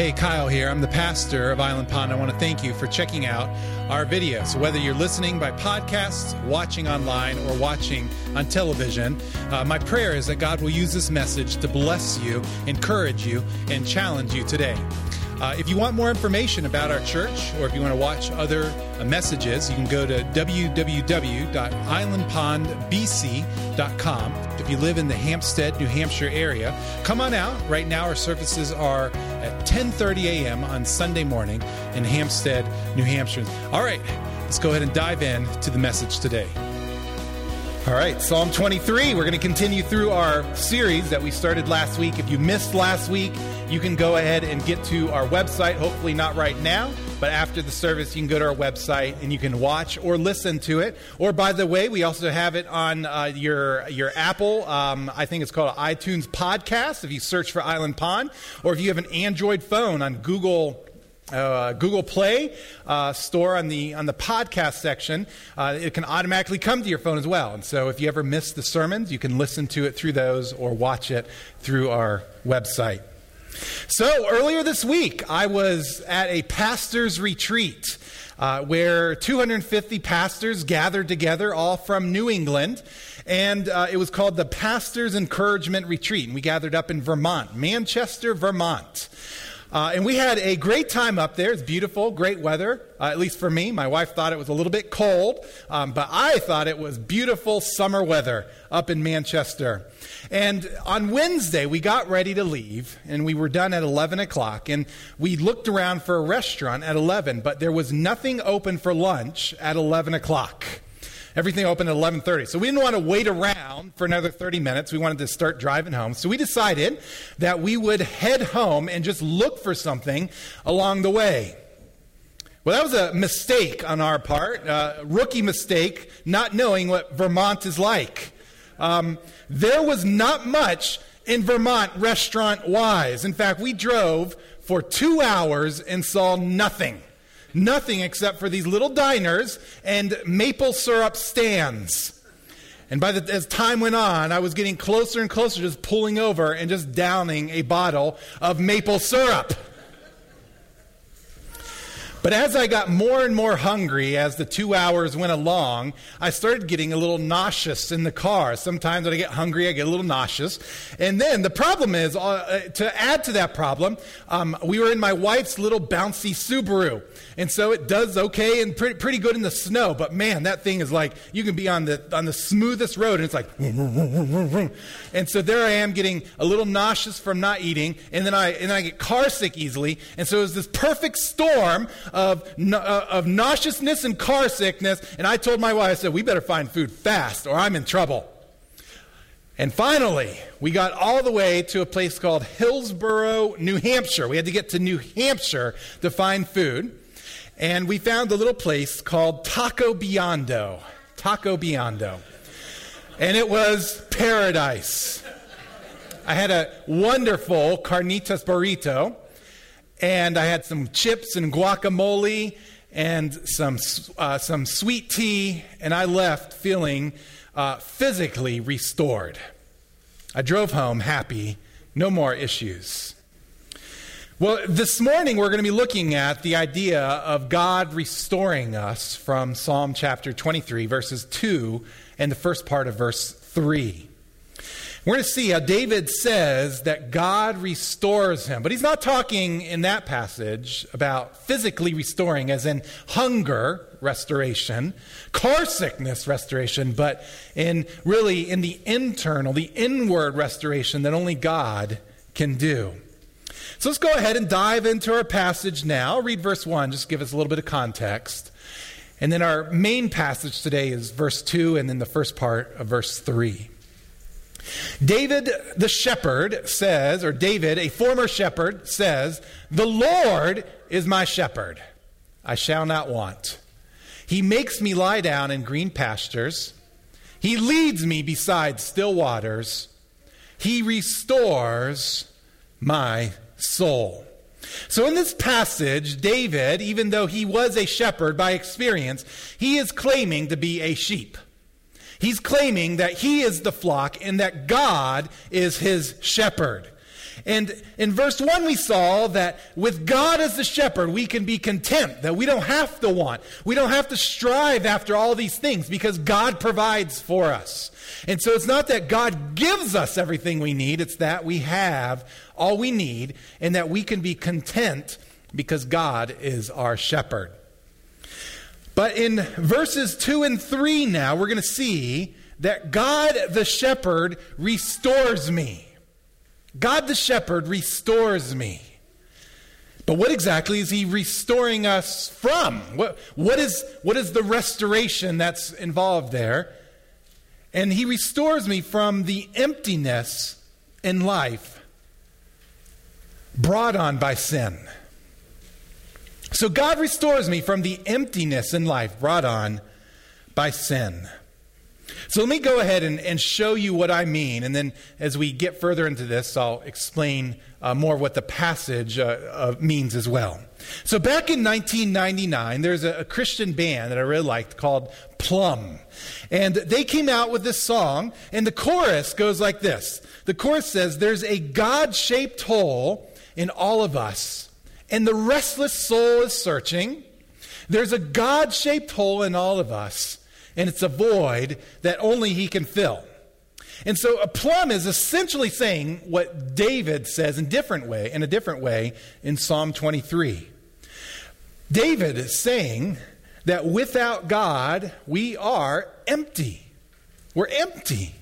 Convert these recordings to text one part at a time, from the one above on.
Hey, Kyle here. I'm the pastor of Island Pond. I want to thank you for checking out our videos. So whether you're listening by podcast, watching online, or watching on television, my prayer is that God will use this message to bless you, encourage you, and challenge you today. If you want more information about our church, or if you want to watch other messages, you can go to www.islandpondbc.com. If you live in the Hampstead, New Hampshire area, come on out. Right now our services are at 10:30 a.m. on Sunday morning in Hampstead, New Hampshire. All right, let's go ahead and dive in to the message today. All right, Psalm 23. We're going to continue through our series that we started last week. If you missed last week, you can go ahead and get to our website. Hopefully not right now, but after the service, you can go to our website and you can watch or listen to it. Or, by the way, we also have it on your Apple. I think it's called iTunes Podcast if you search for Island Pond. Or if you have an Android phone on Google Play store on the podcast section, it can automatically come to your phone as well. And so if you ever miss the sermons, you can listen to it through those or watch it through our website. So earlier this week, I was at a pastor's retreat where 250 pastors gathered together, all from New England. And it was called the Pastor's Encouragement Retreat. And we gathered up in Vermont, Manchester, Vermont. And we had a great time up there. It's beautiful, great weather, at least for me. My wife thought it was a little bit cold, but I thought it was beautiful summer weather up in Manchester. And on Wednesday, we got ready to leave, and we were done at 11 o'clock. And we looked around for a restaurant at 11, but there was nothing open for lunch at 11 o'clock. Everything opened at 11:30. So we didn't want to wait around for another 30 minutes. We wanted to start driving home. So we decided that we would head home and just look for something along the way. Well, that was a mistake on our part, rookie mistake, not knowing what Vermont is like. There was not much in Vermont restaurant-wise. In fact, we drove for 2 hours and saw nothing. Nothing except for these little diners and maple syrup stands. And as time went on, I was getting closer and closer, just pulling over and just downing a bottle of maple syrup. But as I got more and more hungry as the 2 hours went along, I started getting a little nauseous in the car. Sometimes when I get hungry, I get a little nauseous. And then the problem is, to add to that problem, we were in my wife's little bouncy Subaru. And so it does okay and pretty good in the snow. But man, that thing is like, you can be on the smoothest road and it's like, and so there I am getting a little nauseous from not eating. And then I get car sick easily. And so it was this perfect storm of nauseousness and car sickness. And I told my wife, I said, we better find food fast or I'm in trouble. And finally, we got all the way to a place called Hillsborough, New Hampshire. We had to get to New Hampshire to find food. And we found a little place called Taco Biondo. Taco Biondo. And it was paradise. I had a wonderful carnitas burrito. And I had some chips and guacamole and some sweet tea. And I left feeling physically restored. I drove home happy. No more issues. Well, this morning we're going to be looking at the idea of God restoring us from Psalm chapter 23, verses 2 and the first part of verse 3. We're going to see how David says that God restores him. But he's not talking in that passage about physically restoring, as in hunger restoration, car sickness restoration, but in the internal, the inward restoration that only God can do. So let's go ahead and dive into our passage now. Read verse 1, just give us a little bit of context. And then our main passage today is verse 2 and then the first part of verse 3. David the shepherd says, or David, a former shepherd, says, "The Lord is my shepherd. I shall not want. He makes me lie down in green pastures. He leads me beside still waters. He restores my soul." So in this passage, David, even though he was a shepherd by experience, he is claiming to be a sheep. He's claiming that he is the flock and that God is his shepherd. And in verse 1 we saw that with God as the shepherd, we can be content, that we don't have to want. We don't have to strive after all these things because God provides for us. And so it's not that God gives us everything we need, it's that we have all we need and that we can be content because God is our shepherd. But in verses 2 and 3 now, we're going to see that God the shepherd restores me. God the shepherd restores me. But what exactly is he restoring us from? What is the restoration that's involved there? And he restores me from the emptiness in life brought on by sin. So God restores me from the emptiness in life brought on by sin. So let me go ahead and show you what I mean. And then as we get further into this, I'll explain more what the passage means as well. So back in 1999, there's a Christian band that I really liked called Plum. And they came out with this song, and the chorus goes like this. The chorus says, "There's a God-shaped hole in all of us, and the restless soul is searching. There's a God-shaped hole in all of us, and it's a void that only he can fill." And so a plum is essentially saying what David says in a different way in Psalm 23. David is saying that without God, we are empty. We're empty.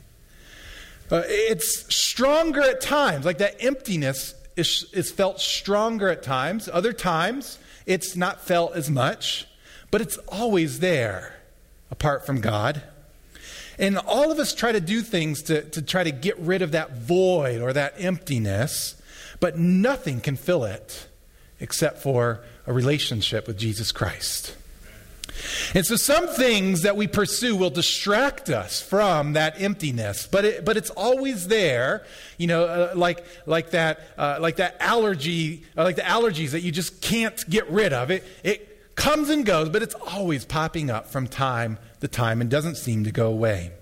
It's stronger at times, like that emptiness is felt stronger at times. Other times, it's not felt as much, but it's always there apart from God. And all of us try to do things to try to get rid of that void or that emptiness, but nothing can fill it except for a relationship with Jesus Christ. And so some things that we pursue will distract us from that emptiness, but it's always there, like that allergy, like the allergies that you just can't get rid of. It comes and goes, but it's always popping up from time to time and doesn't seem to go away.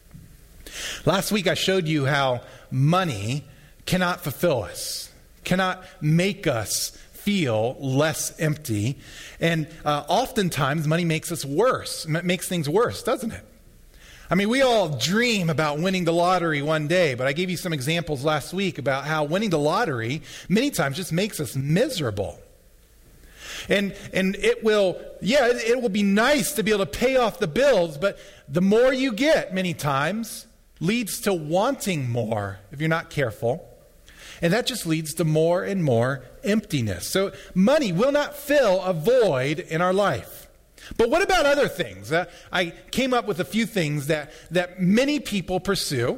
Last week I showed you how money cannot fulfill us, cannot make us feel less empty. And oftentimes money makes us worse. It makes things worse, doesn't it? I mean, we all dream about winning the lottery one day, but I gave you some examples last week about how winning the lottery many times just makes us miserable. And it will be nice to be able to pay off the bills, but the more you get many times leads to wanting more if you're not careful. And that just leads to more and more emptiness. So money will not fill a void in our life. But what about other things? I came up with a few things that many people pursue.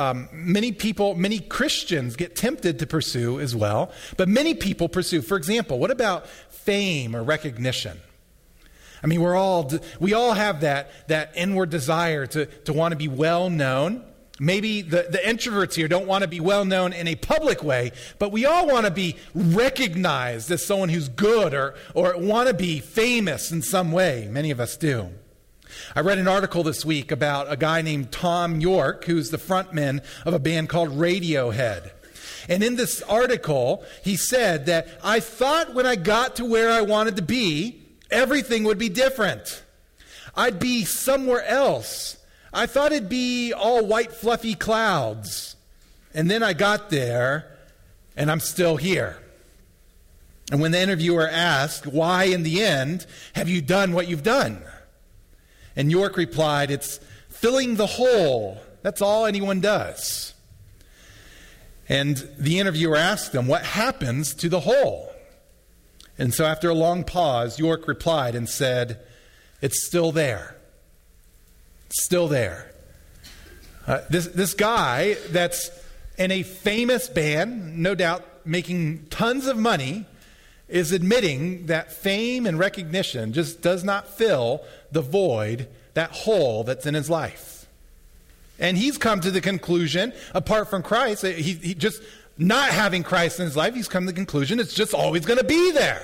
Many Christians get tempted to pursue as well. But many people pursue. For example, what about fame or recognition? I mean, we all have that inward desire to want to be well known. Maybe the introverts here don't want to be well known in a public way, but we all want to be recognized as someone who's good or want to be famous in some way. Many of us do. I read an article this week about a guy named Tom York, who's the frontman of a band called Radiohead. And in this article, he said that I thought when I got to where I wanted to be, everything would be different. I'd be somewhere else. I thought it'd be all white fluffy clouds. And then I got there, and I'm still here. And when the interviewer asked, why in the end have you done what you've done? And York replied, it's filling the hole. That's all anyone does. And the interviewer asked him, what happens to the hole? And so after a long pause, York replied and said, it's still there. Still there. This guy that's in a famous band, no doubt making tons of money, is admitting that fame and recognition just does not fill the void, that hole that's in his life. And he's come to the conclusion, apart from Christ, he just not having Christ in his life, he's come to the conclusion it's just always going to be there.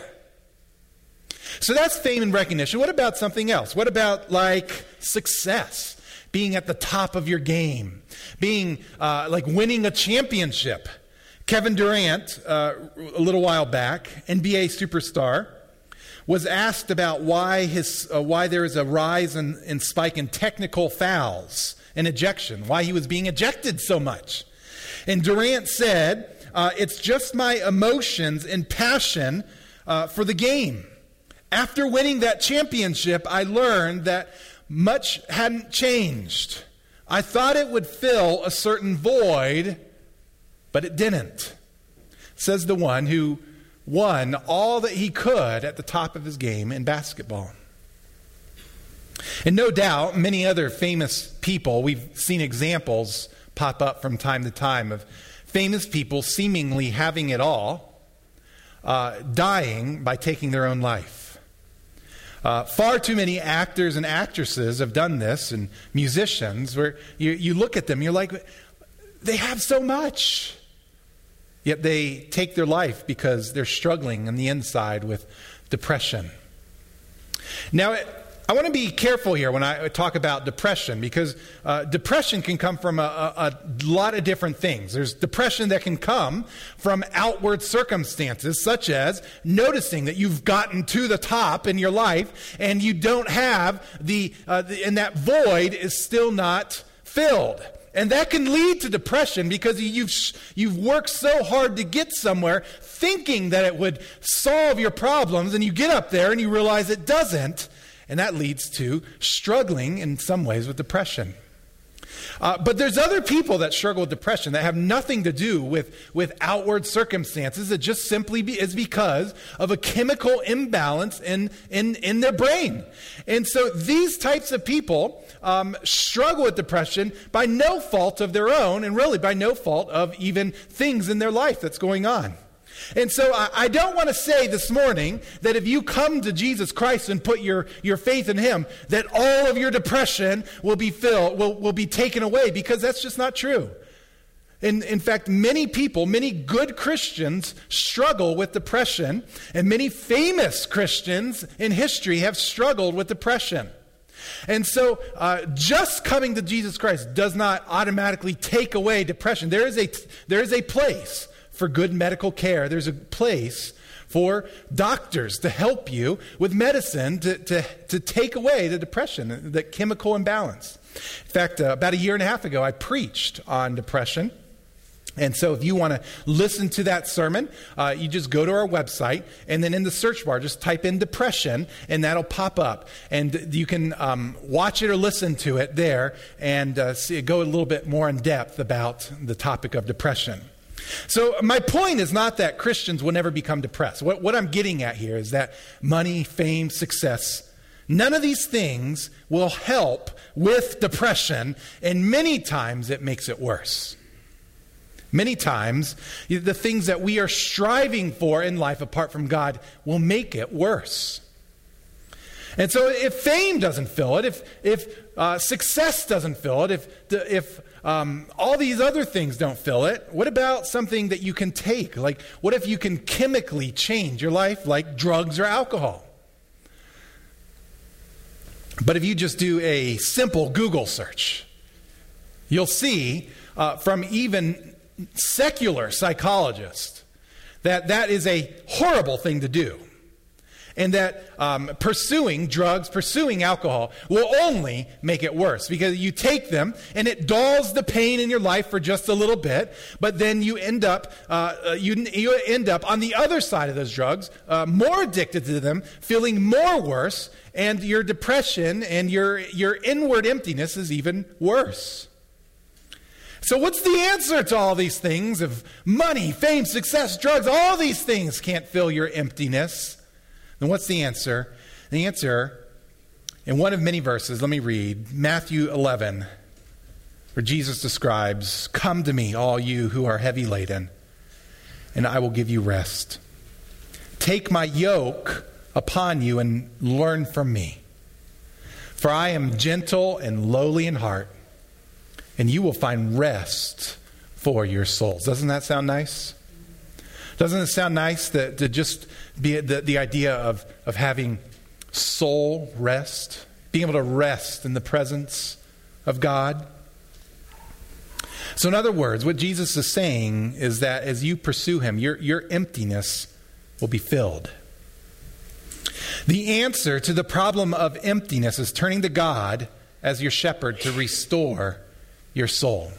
So that's fame and recognition. What about something else? What about like success? Being at the top of your game. Being like winning a championship. Kevin Durant, a little while back, NBA superstar, was asked about why there is a rise and spike in technical fouls and ejection, why he was being ejected so much. And Durant said, it's just my emotions and passion for the game. After winning that championship, I learned that much hadn't changed. I thought it would fill a certain void, but it didn't, says the one who won all that he could at the top of his game in basketball. And no doubt, many other famous people, we've seen examples pop up from time to time of famous people seemingly having it all, dying by taking their own life. Far too many actors and actresses have done this, and musicians, where you look at them, you're like, they have so much. Yet they take their life because they're struggling on the inside with depression. Now, I want to be careful here when I talk about depression, because depression can come from a lot of different things. There's depression that can come from outward circumstances, such as noticing that you've gotten to the top in your life and you don't have and that void is still not filled. And that can lead to depression because you've worked so hard to get somewhere thinking that it would solve your problems, and you get up there and you realize it doesn't. And that leads to struggling in some ways with depression. But there's other people that struggle with depression that have nothing to do with outward circumstances. It just simply is because of a chemical imbalance in their brain. And so these types of people struggle with depression by no fault of their own, and really by no fault of even things in their life that's going on. And so I don't want to say this morning that if you come to Jesus Christ and put your faith in Him, that all of your depression will be taken away, because that's just not true. In fact, many people, many good Christians struggle with depression, and many famous Christians in history have struggled with depression. And so just coming to Jesus Christ does not automatically take away depression. There is a place for good medical care. There's a place for doctors to help you with medicine to take away the depression, the chemical imbalance. In fact, about a year and a half ago, I preached on depression. And so if you want to listen to that sermon, you just go to our website, and then in the search bar, just type in depression, and that'll pop up. And you can watch it or listen to it there and go a little bit more in depth about the topic of depression. So my point is not that Christians will never become depressed. What I'm getting at here is that money, fame, success, none of these things will help with depression, and many times it makes it worse. Many times the things that we are striving for in life apart from God will make it worse. And so if fame doesn't fill it, if success doesn't fill it, if all these other things don't fill it, what about something that you can take? Like, what if you can chemically change your life, like drugs or alcohol? But if you just do a simple Google search, you'll see from even secular psychologists that is a horrible thing to do. And that pursuing drugs, pursuing alcohol will only make it worse, because you take them and it dulls the pain in your life for just a little bit, but then you end up you end up on the other side of those drugs, more addicted to them, feeling more worse, and your depression and your inward emptiness is even worse. So what's the answer to all these things of money, fame, success, drugs? All these things can't fill your emptiness. Then what's the answer? The answer, in one of many verses, let me read Matthew 11, where Jesus describes, "Come to me, all you who are heavy laden, and I will give you rest. Take my yoke upon you and learn from me. For I am gentle and lowly in heart, and you will find rest for your souls." Doesn't that sound nice? Doesn't it sound nice to just be the idea of having soul rest, being able to rest in the presence of God? So in other words, what Jesus is saying is that as you pursue him, your emptiness will be filled. The answer to the problem of emptiness is turning to God as your shepherd to restore your soul.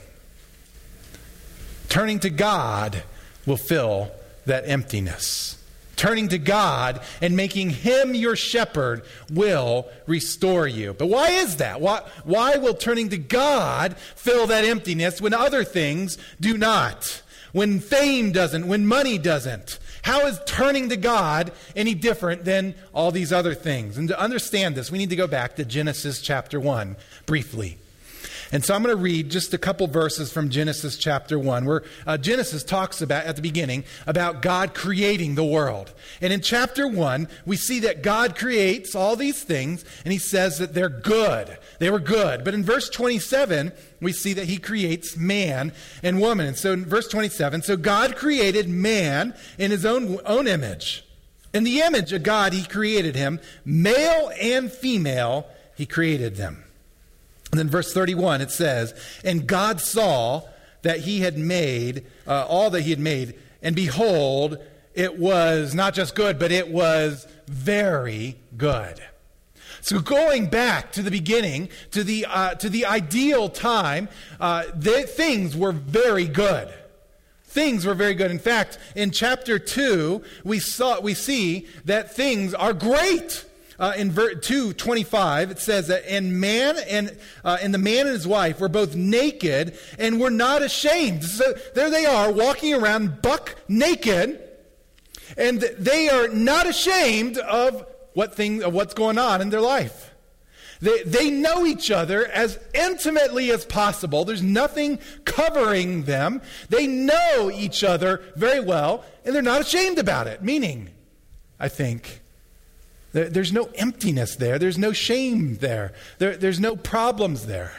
Turning to God will fill that emptiness. Turning to God and making him your shepherd will restore you. But why is that? Why will turning to God fill that emptiness when other things do not? When fame doesn't, when money doesn't? How is turning to God any different than all these other things? And to understand this, we need to go back to Genesis chapter 1 briefly. And so I'm going to read just a couple verses from Genesis chapter 1, where Genesis talks about, at the beginning, about God creating the world. And in chapter 1, we see that God creates all these things, and he says that they're good. They were good. But in verse 27, we see that he creates man and woman. And so in verse 27, so God created man in his own image. In the image of God, he created him. Male and female, he created them. And then verse 31, it says, and God saw that he had made, all that he had made, and behold, it was not just good, but it was very good. So going back to the beginning, to the ideal time, things were very good. Things were very good. In fact, in chapter 2, we see that things are great. In 2:25, it says that and the man and his wife were both naked and were not ashamed. So there they are, walking around buck naked, and they are not ashamed of what's going on in their life. They know each other as intimately as possible. There's nothing covering them. They know each other very well, and they're not ashamed about it. Meaning, I think, there's no emptiness there. There's no shame there. There's no problems there.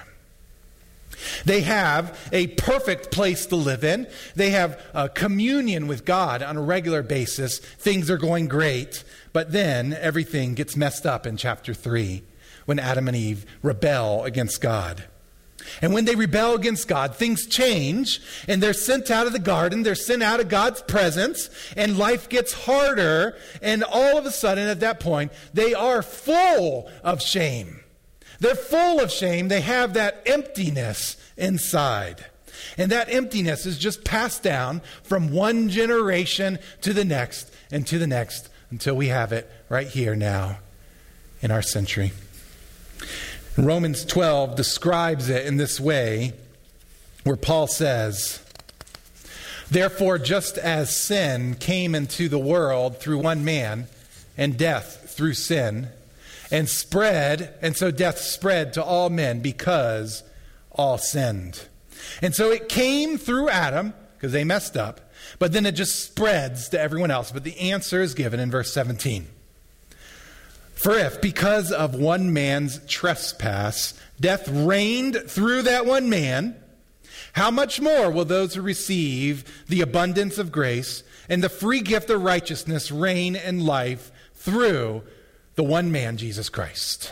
They have a perfect place to live in. They have communion with God on a regular basis. Things are going great. But then everything gets messed up in chapter 3 when Adam and Eve rebel against God. And when they rebel against God, things change, and they're sent out of the garden, they're sent out of God's presence, and life gets harder, and all of a sudden at that point, they are full of shame. They're full of shame. They have that emptiness inside. And that emptiness is just passed down from one generation to the next and to the next until we have it right here now in our century. Romans 12 describes it in this way, where Paul says, therefore, just as sin came into the world through one man, and death through sin, and so death spread to all men because all sinned. And so it came through Adam, because they messed up, but then it just spreads to everyone else. But the answer is given in verse 17. For if, because of one man's trespass, death reigned through that one man, how much more will those who receive the abundance of grace and the free gift of righteousness reign in life through the one man, Jesus Christ?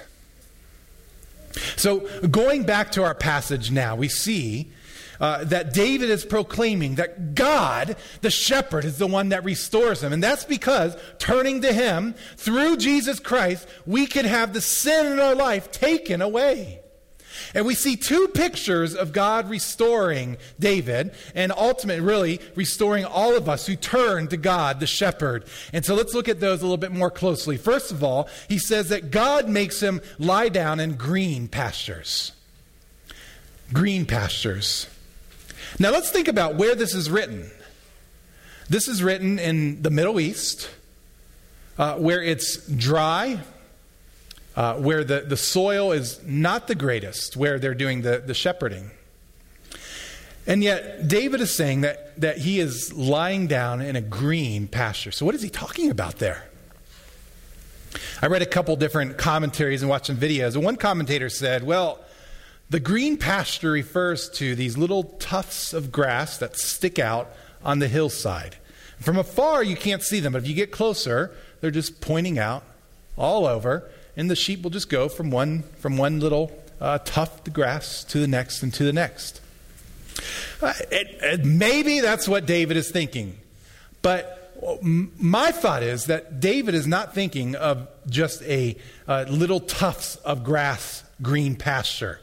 So going back to our passage now, we see that David is proclaiming that God, the shepherd, is the one that restores him. And that's because turning to him through Jesus Christ, we can have the sin in our life taken away. And we see two pictures of God restoring David and ultimately really restoring all of us who turn to God, the shepherd. And so let's look at those a little bit more closely. First of all, he says that God makes him lie down in green pastures. Green pastures. Now let's think about where this is written. This is written in the Middle East, where it's dry, where the soil is not the greatest, where they're doing the shepherding. And yet David is saying that he is lying down in a green pasture. So what is he talking about there? I read a couple different commentaries and watched some videos, and one commentator said, well, the green pasture refers to these little tufts of grass that stick out on the hillside. From afar, you can't see them, but if you get closer, they're just pointing out all over, and the sheep will just go from one little tuft of grass to the next and to the next. Maybe that's what David is thinking. But my thought is that David is not thinking of just a little tufts of grass, green pasture.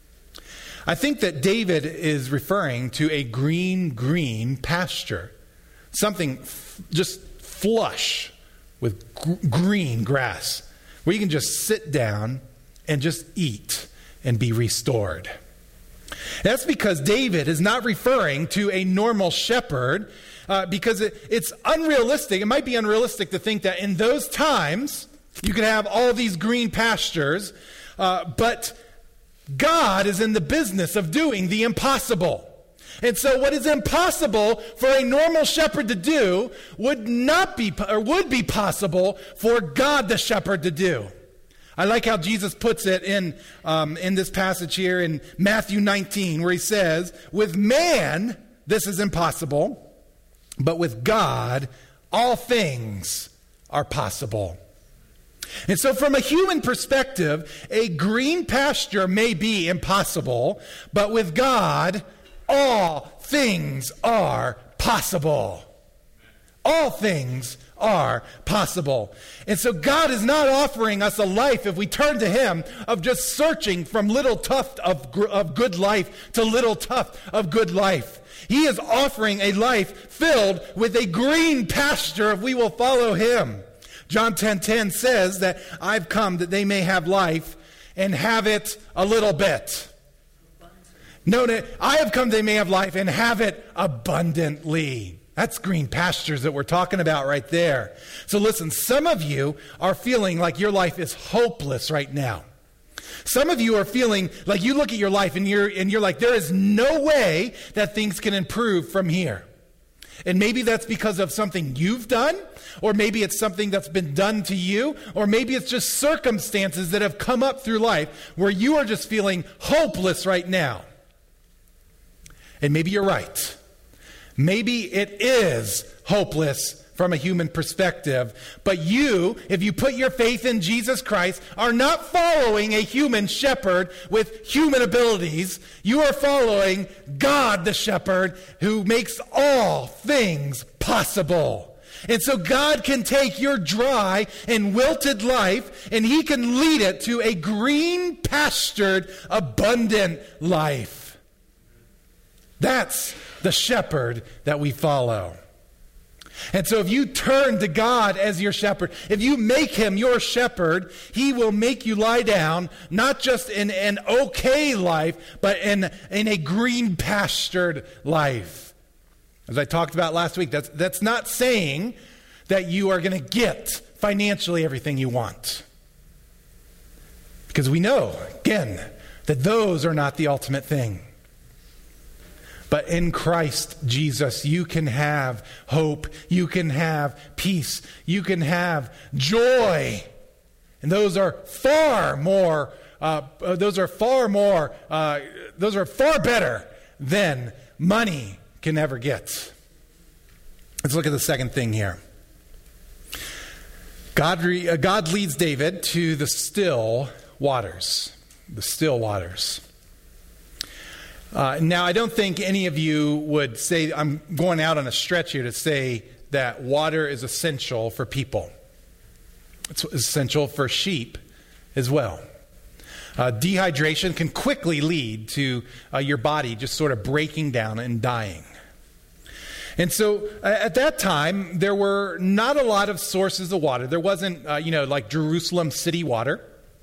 I think that David is referring to a green pasture. Something just flush with green grass, where you can just sit down and just eat and be restored. That's because David is not referring to a normal shepherd, because it's unrealistic. It might be unrealistic to think that in those times you could have all these green pastures, but God is in the business of doing the impossible. And so what is impossible for a normal shepherd to do would be possible for God the shepherd to do. I like how Jesus puts it in this passage here in Matthew 19, where he says, with man, this is impossible, but with God, all things are possible. And so from a human perspective, a green pasture may be impossible, but with God, all things are possible. All things are possible. And so God is not offering us a life, if we turn to him, of just searching from little tuft of good life to little tuft of good life. He is offering a life filled with a green pasture if we will follow him. John 10:10 says that I've come that they may have life and have it a little bit. No, I have come that they may have life and have it abundantly. That's green pastures that we're talking about right there. So listen, some of you are feeling like your life is hopeless right now. Some of you are feeling like you look at your life and you're like, there is no way that things can improve from here. And maybe that's because of something you've done, or maybe it's something that's been done to you, or maybe it's just circumstances that have come up through life where you are just feeling hopeless right now. And maybe you're right. Maybe it is hopeless from a human perspective. But you, if you put your faith in Jesus Christ, are not following a human shepherd with human abilities. You are following God the shepherd, who makes all things possible. And so God can take your dry and wilted life, and he can lead it to a green pastured, abundant life. That's the shepherd that we follow. And so if you turn to God as your shepherd, if you make him your shepherd, he will make you lie down, not just in an okay life, but in a green pastured life. As I talked about last week, that's not saying that you are going to get financially everything you want. Because we know, again, that those are not the ultimate thing. But in Christ Jesus, you can have hope, you can have peace, you can have joy. And those are far better than money can ever get. Let's look at the second thing here. God leads David to the still waters. The still waters. Now, I don't think any of you would say, I'm going out on a stretch here to say that water is essential for people. It's essential for sheep as well. Dehydration can quickly lead to your body just sort of breaking down and dying. And so at that time, there were not a lot of sources of water. There wasn't, like Jerusalem city water.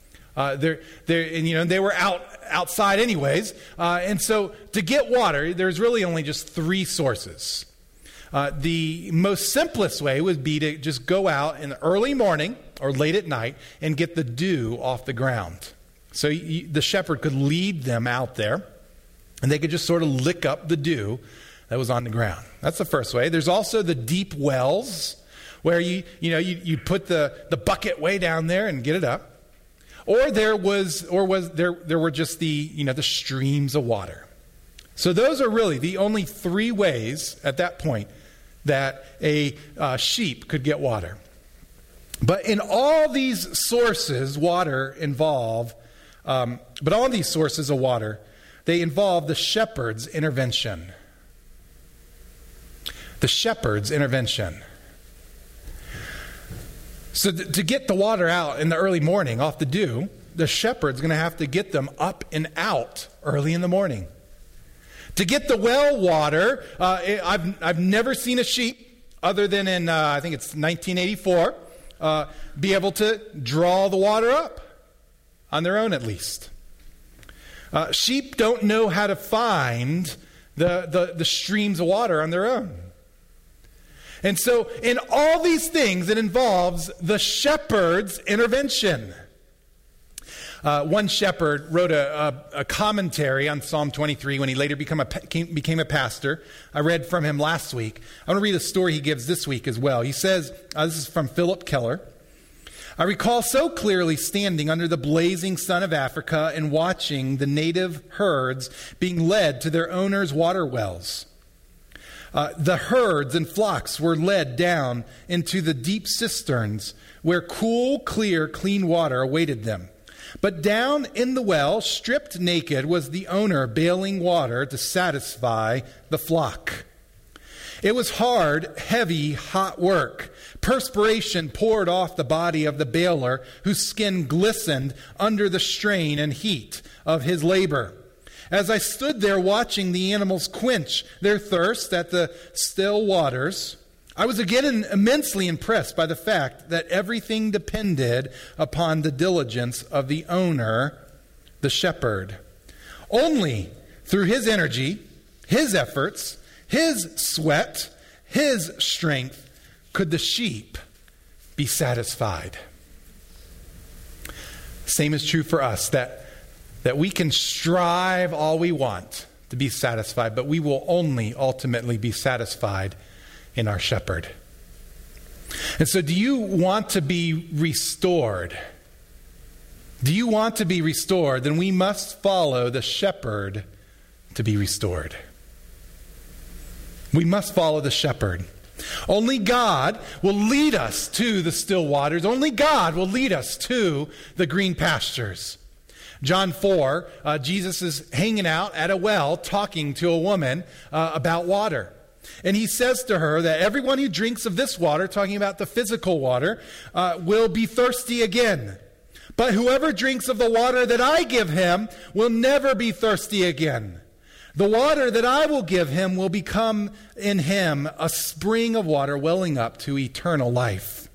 They were outside anyways. And so to get water, there's really only just three sources. The most simplest way would be to just go out in the early morning or late at night and get the dew off the ground. So the shepherd could lead them out there, and they could just sort of lick up the dew that was on the ground. That's the first way. There's also the deep wells, where you put the bucket way down there and get it up. Or there were just the streams of water. So those are really the only three ways at that point that a sheep could get water. But in all these sources, water involve. But all these sources of water, They involve the shepherd's intervention. The shepherd's intervention. So to get the water out in the early morning off the dew, the shepherd's going to have to get them up and out early in the morning. To get the well water, I've never seen a sheep, other than in, I think it's 1984, be able to draw the water up, on their own at least. Sheep don't know how to find the streams of water on their own. And so in all these things, it involves the shepherd's intervention. One shepherd wrote a commentary on Psalm 23 when he later became a pastor. I read from him last week. I want to read a story he gives this week as well. He says, this is from Philip Keller. I recall so clearly standing under the blazing sun of Africa and watching the native herds being led to their owners' water wells. The herds and flocks were led down into the deep cisterns where cool, clear, clean water awaited them. But down in the well, stripped naked, was the owner bailing water to satisfy the flock. It was hard, heavy, hot work. Perspiration poured off the body of the bailer, whose skin glistened under the strain and heat of his labor. As I stood there watching the animals quench their thirst at the still waters, I was again immensely impressed by the fact that everything depended upon the diligence of the owner, the shepherd. Only through his energy, his efforts, his sweat, his strength could the sheep be satisfied. Same is true for us, that we can strive all we want to be satisfied, but we will only ultimately be satisfied in our shepherd. And so do you want to be restored? Do you want to be restored? Then we must follow the shepherd to be restored. We must follow the shepherd. Only God will lead us to the still waters. Only God will lead us to the green pastures. John 4, Jesus is hanging out at a well talking to a woman about water. And he says to her that everyone who drinks of this water, talking about the physical water, will be thirsty again. But whoever drinks of the water that I give him will never be thirsty again. The water that I will give him will become in him a spring of water welling up to eternal life.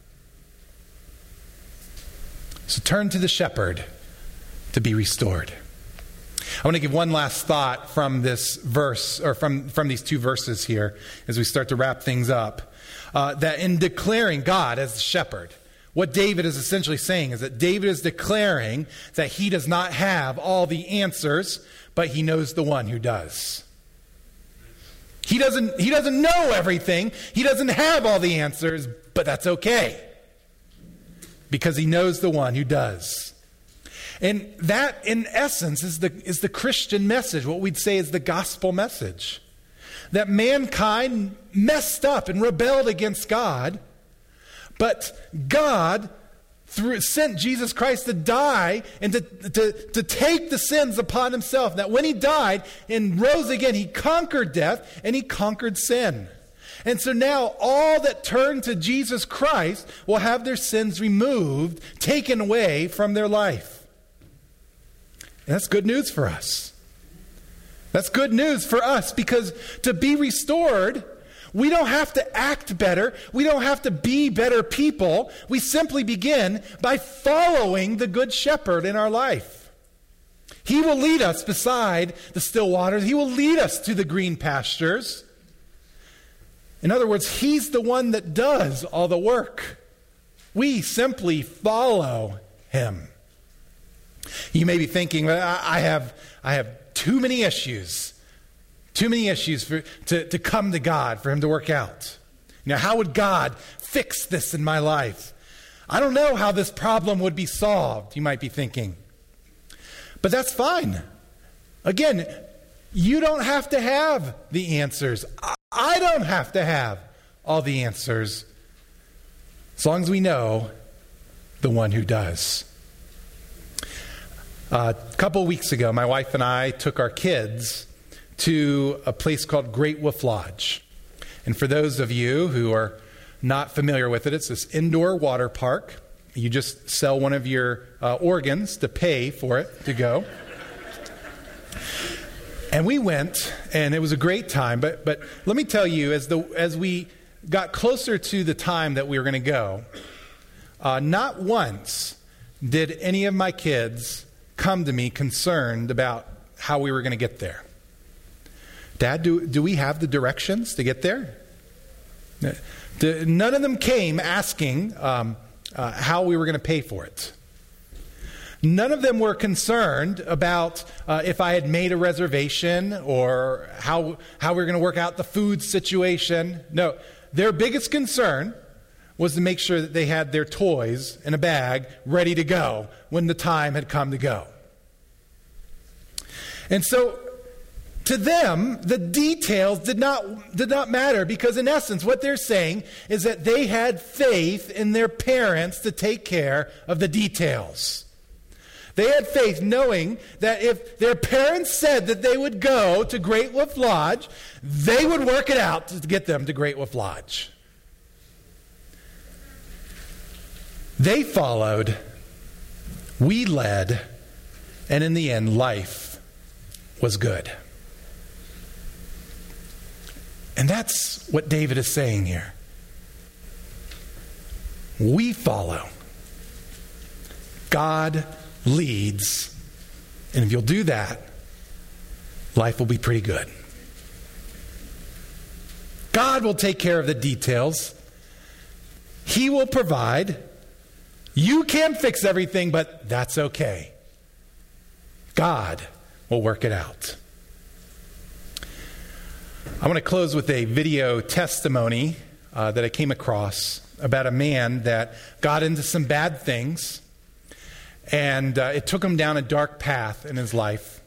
So turn to the shepherd to be restored. I want to give one last thought from this verse, or from these two verses here, as we start to wrap things up. That in declaring God as the shepherd, what David is essentially saying is that David is declaring that he does not have all the answers, but he knows the one who does. He doesn't know everything. He doesn't have all the answers, but that's okay, because he knows the one who does. And that, in essence, is the Christian message, what we'd say is the gospel message. That mankind messed up and rebelled against God, but God sent Jesus Christ to die and to take the sins upon himself. That when he died and rose again, he conquered death and he conquered sin. And so now all that turn to Jesus Christ will have their sins removed, taken away from their life. And that's good news for us. That's good news for us, because to be restored, we don't have to act better. We don't have to be better people. We simply begin by following the Good Shepherd in our life. He will lead us beside the still waters. He will lead us to the green pastures. In other words, he's the one that does all the work. We simply follow him. You may be thinking, I have too many issues to come to God, for him to work out. Now, how would God fix this in my life? I don't know how this problem would be solved, you might be thinking. But that's fine. Again, you don't have to have the answers. I don't have to have all the answers, as long as we know the one who does. A couple weeks ago, my wife and I took our kids to a place called Great Wolf Lodge. And for those of you who are not familiar with it, it's this indoor water park. You just sell one of your organs to pay for it to go. And we went, and it was a great time. But let me tell you, as we got closer to the time that we were going to go, not once did any of my kids come to me concerned about how we were going to get there. Dad, do we have the directions to get there? None of them came asking how we were going to pay for it. None of them were concerned about if I had made a reservation or how we were going to work out the food situation. No, their biggest concern was to make sure that they had their toys in a bag ready to go when the time had come to go. And so to them, the details did not matter, because in essence what they're saying is that they had faith in their parents to take care of the details. They had faith knowing that if their parents said that they would go to Great Wolf Lodge, they would work it out to get them to Great Wolf Lodge. They followed, we led, and in the end, life was good. And that's what David is saying here. We follow. God leads. And if you'll do that, life will be pretty good. God will take care of the details. He will provide. You can't fix everything, but that's okay. God will work it out. I want to close with a video testimony that I came across about a man that got into some bad things, and it took him down a dark path in his life.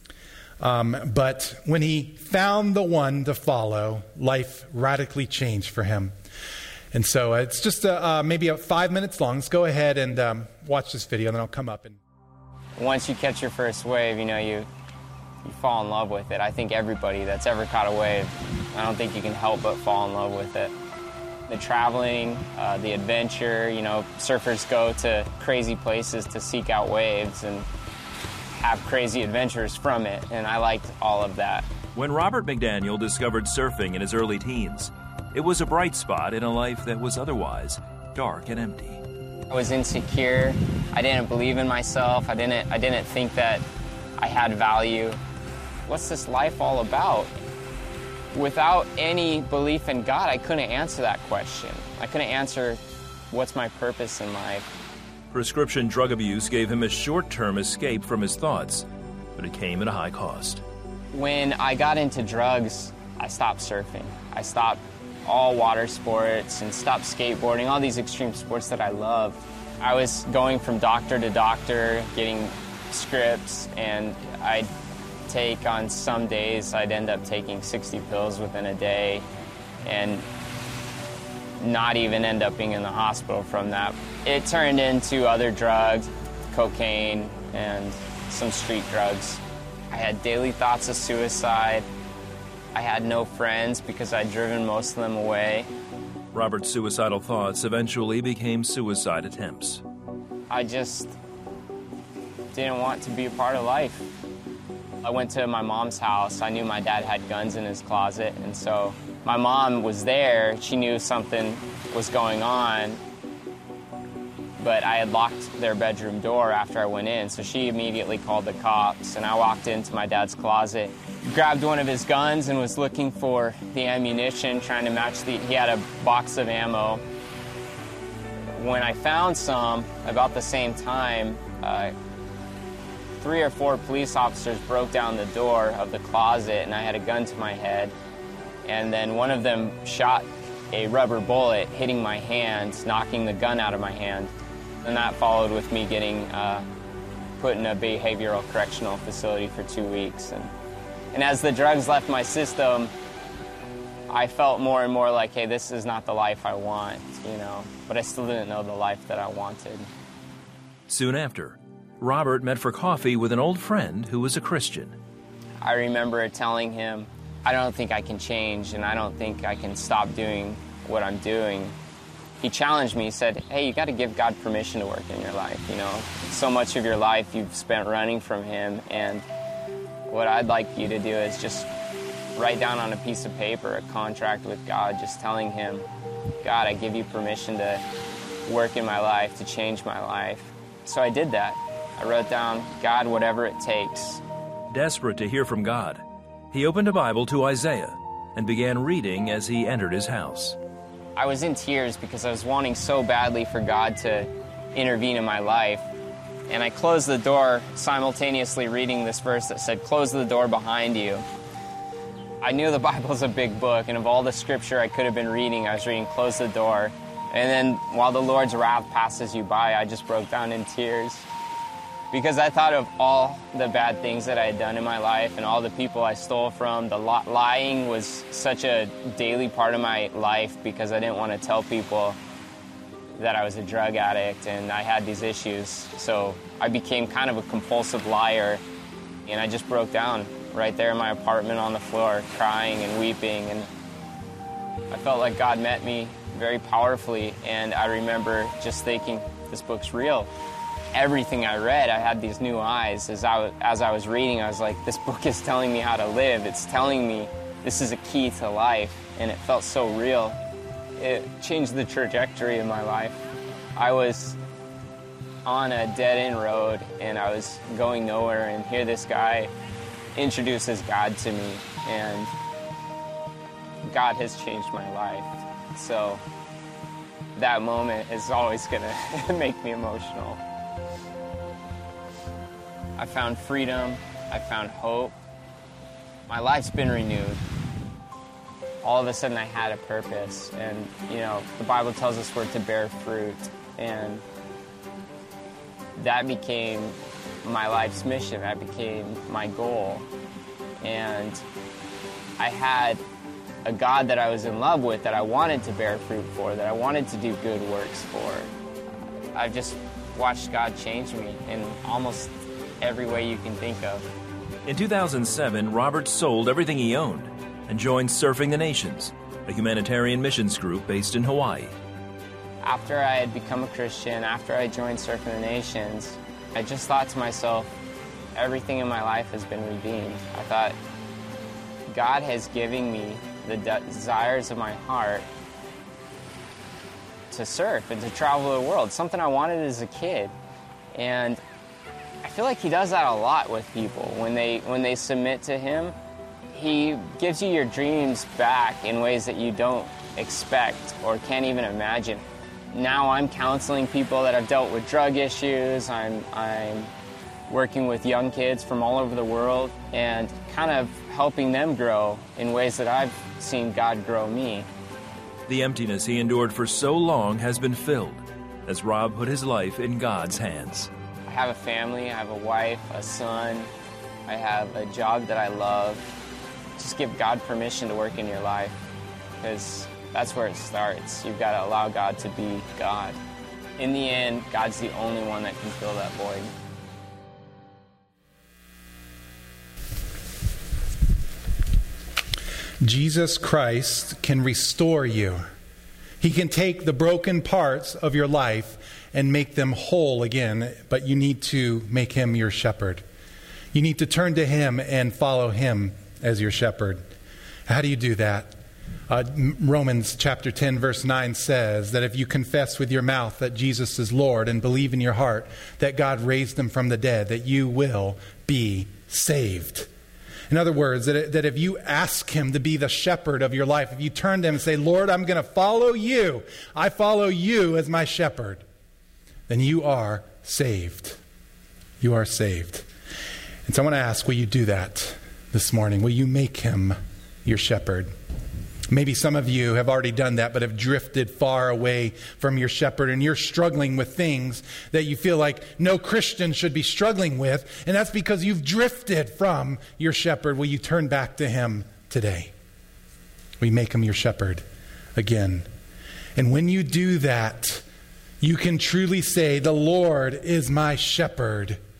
But when he found the one to follow, life radically changed for him. And so it's just maybe 5 minutes long. Let's go ahead and watch this video, and then I'll come up. And once you catch your first wave, you fall in love with it. I think everybody that's ever caught a wave, I don't think you can help but fall in love with it. The traveling, the adventure, surfers go to crazy places to seek out waves and have crazy adventures from it, and I liked all of that. When Robert McDaniel discovered surfing in his early teens, it was a bright spot in a life that was otherwise dark and empty. I was insecure. I didn't believe in myself. I didn't think that I had value. What's this life all about? Without any belief in God, I couldn't answer that question. I couldn't answer what's my purpose in life. Prescription drug abuse gave him a short-term escape from his thoughts, but it came at a high cost. When I got into drugs, I stopped surfing. I stopped all water sports and stopped skateboarding, all these extreme sports that I loved. I was going from doctor to doctor, getting scripts, and I'd take on some days, I'd end up taking 60 pills within a day and not even end up being in the hospital from that. It turned into other drugs, cocaine, and some street drugs. I had daily thoughts of suicide. I had no friends because I'd driven most of them away. Robert's suicidal thoughts eventually became suicide attempts. I just didn't want to be a part of life. I went to my mom's house. I knew my dad had guns in his closet, and so my mom was there. She knew something was going on, but I had locked their bedroom door after I went in, so she immediately called the cops, and I walked into my dad's closet, grabbed one of his guns, and was looking for the ammunition, trying to match he had a box of ammo. When I found some, about the same time, 3 or 4 police officers broke down the door of the closet, and I had a gun to my head, and then one of them shot a rubber bullet, hitting my hand, knocking the gun out of my hand. And that followed with me getting put in a behavioral correctional facility for 2 weeks. And as the drugs left my system, I felt more and more like, hey, this is not the life I want, But I still didn't know the life that I wanted. Soon after, Robert met for coffee with an old friend who was a Christian. I remember telling him, I don't think I can change, and I don't think I can stop doing what I'm doing. He challenged me. He said, hey, you got to give God permission to work in your life. You know, so much of your life you've spent running from him, and what I'd like you to do is just write down on a piece of paper a contract with God, just telling him, God, I give you permission to work in my life, to change my life. So I did that. I wrote down, God, whatever it takes. Desperate to hear from God, he opened a Bible to Isaiah and began reading as he entered his house. I was in tears because I was wanting so badly for God to intervene in my life. And I closed the door, simultaneously reading this verse that said, close the door behind you. I knew the Bible's a big book, and of all the scripture I could have been reading, I was reading close the door. And then while the Lord's wrath passes you by, I just broke down in tears. Because I thought of all the bad things that I had done in my life and all the people I stole from. The lying was such a daily part of my life because I didn't want to tell people that I was a drug addict and I had these issues. So I became kind of a compulsive liar, and I just broke down right there in my apartment on the floor, crying and weeping. And I felt like God met me very powerfully, and I remember just thinking, this book's real. Everything I read, I had these new eyes. As I was reading, I was like, this book is telling me how to live. It's telling me this is a key to life, and it felt so real. It changed the trajectory of my life. I was on a dead-end road, and I was going nowhere, and here this guy introduces God to me, and God has changed my life. So that moment is always going to make me emotional. I found freedom. I found hope. My life's been renewed. All of a sudden I had a purpose, and you know, the Bible tells us we're to bear fruit, and that became my life's mission. That became my goal. And I had a God that I was in love with, that I wanted to bear fruit for, that I wanted to do good works for. I've just watched God change me in almost every way you can think of. In 2007, Robert sold everything he owned and joined Surfing the Nations, a humanitarian missions group based in Hawaii. After I had become a Christian, after I joined Surfing the Nations, I just thought to myself, everything in my life has been redeemed. I thought, God has given me the desires of my heart to surf and to travel the world, something I wanted as a kid. And I feel like he does that a lot with people. When they submit to him, he gives you your dreams back in ways that you don't expect or can't even imagine. Now I'm counseling people that have dealt with drug issues. I'm working with young kids from all over the world and kind of helping them grow in ways that I've seen God grow me. The emptiness he endured for so long has been filled as Rob put his life in God's hands. I have a family, I have a wife, a son, I have a job that I love. Just give God permission to work in your life, because that's where it starts. You've got to allow God to be God. In the end, God's the only one that can fill that void. Jesus Christ can restore you. He can take the broken parts of your life and make them whole again, but you need to make him your shepherd. You need to turn to him and follow him as your shepherd. How do you do that? Romans chapter 10 verse 9 says that if you confess with your mouth that Jesus is Lord and believe in your heart that God raised him from the dead, that you will be saved. In other words, that if you ask him to be the shepherd of your life, if you turn to him and say, Lord, I'm going to follow you, I follow you as my shepherd, then you are saved. You are saved. And so I want to ask, will you do that this morning? Will you make him your shepherd? Maybe some of you have already done that, but have drifted far away from your shepherd, and you're struggling with things that you feel like no Christian should be struggling with, and that's because you've drifted from your shepherd. Will you turn back to him today? Will you make him your shepherd again? And when you do that, you can truly say, the Lord is my shepherd.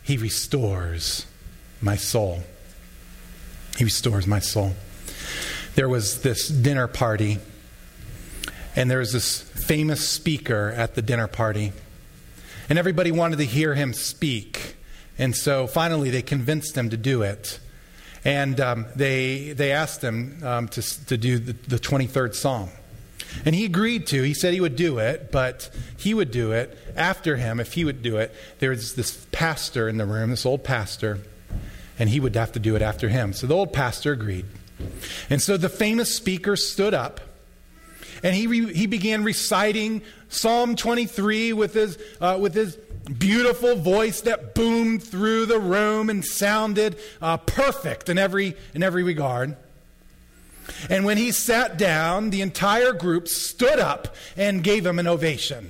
He restores my soul. He restores my soul. There was this dinner party, and there was this famous speaker at the dinner party, and everybody wanted to hear him speak. And so finally they convinced him to do it. And they asked him to do the 23rd Psalm. And he agreed to. He said he would do it, but he would do it after him. If he would do it, there was this pastor in the room, this old pastor, and he would have to do it after him. So the old pastor agreed. And so the famous speaker stood up, and he began reciting Psalm 23 with his beautiful voice that boomed through the room and sounded perfect in every regard. And when he sat down, the entire group stood up and gave him an ovation.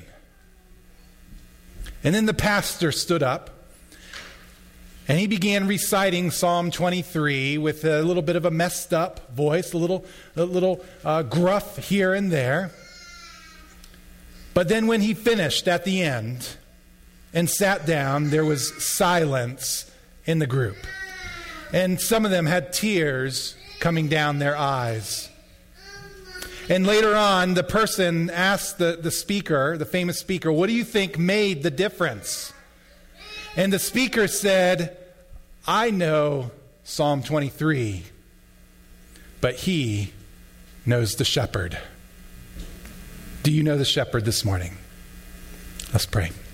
And then the pastor stood up, and he began reciting Psalm 23 with a little bit of a messed up voice, a little gruff here and there. But then when he finished at the end and sat down, there was silence in the group. And some of them had tears coming down their eyes. And later on, the person asked the speaker, the famous speaker, what do you think made the difference? And the speaker said, I know Psalm 23, but he knows the shepherd. Do you know the shepherd this morning? Let's pray.